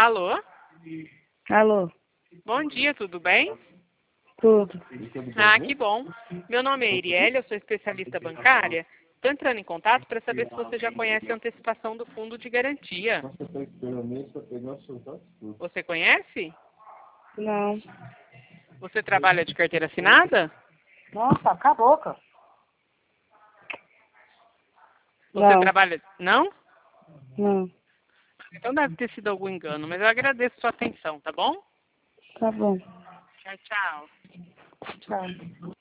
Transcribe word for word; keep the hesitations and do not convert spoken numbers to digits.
Alô? Alô, Bom dia, tudo bem? tudo. Ah, que bom. Meu nome é Iriele, eu sou especialista bancária. Estou entrando em contato para saber se você já conhece a antecipação do fundo de garantia. Você conhece? Não. Você trabalha de carteira assinada? Nossa, cala a boca. Você Não, trabalha... Não? não. Então deve ter sido algum engano, mas eu agradeço sua atenção, tá bom? Tá bom. Tchau, tchau. Tchau.